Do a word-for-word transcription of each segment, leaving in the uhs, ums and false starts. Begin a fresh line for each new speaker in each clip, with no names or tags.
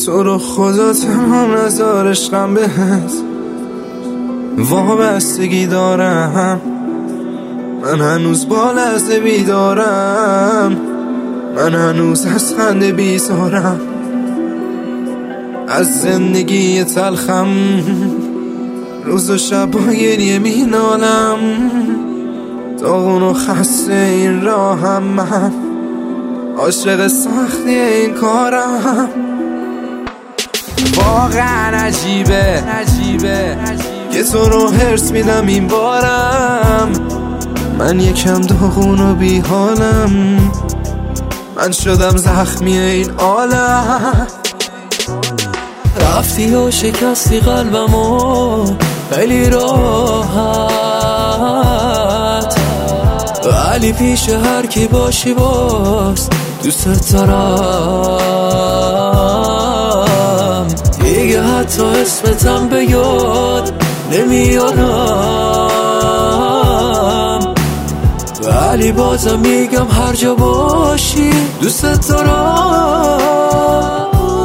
تو رو خدا تمام نذار عشقم بهت وابستگی دارم، من هنوز با لحظه بیدارم، من هنوز از خنده بیزارم، از زندگی تلخم روز و شب با گریه مینالم، داغون و خسته این راهم، من عاشق سختی این کارم. واقعا عجیبه عجیبه که تو رو هرس میدم این بارم، من یکم داغون و بی حالم، من شدم زخمی این عالم.
رفتی و شکستی قلبمو خیلی راحت، ولی پیش هر کی باشی باز دوست دارم، دیگه حتی اسمتم به یاد نمیارم، ولی بازم میگم هر جا باشی دوست دارم.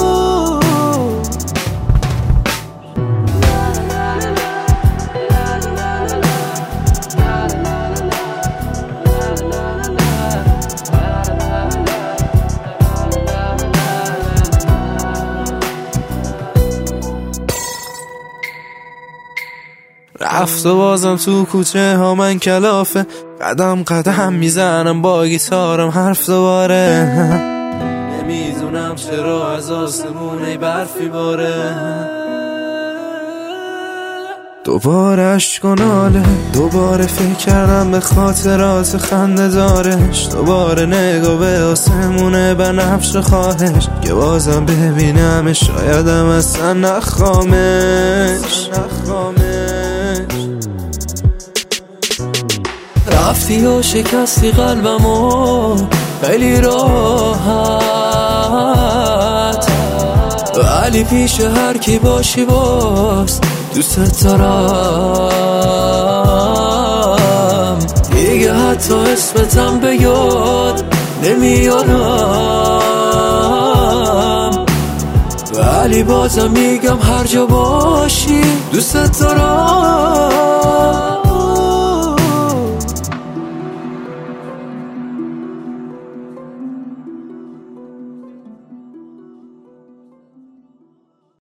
رفت و بازم تو کوچه ها من کلافه، قدم قدم میزنم با گیتارم حرف دوباره، نمیدونم چرا از آسمونه برفی باره، دوباره عشق و ناله، دوباره فکر کردم به خاطرات خنده دارش، دوباره نگاه به آسمونه بنفش خواهش که بازم ببینم شایدم اصلا نخوامش.
رفتی و شکستی قلبمو خیلی راحت، ولی پیش هر کی باشی باز دوست دارم، دیگه حتی اسمتم به یاد نمیارم، ولی بازم میگم هر جا باشی دوست دارم.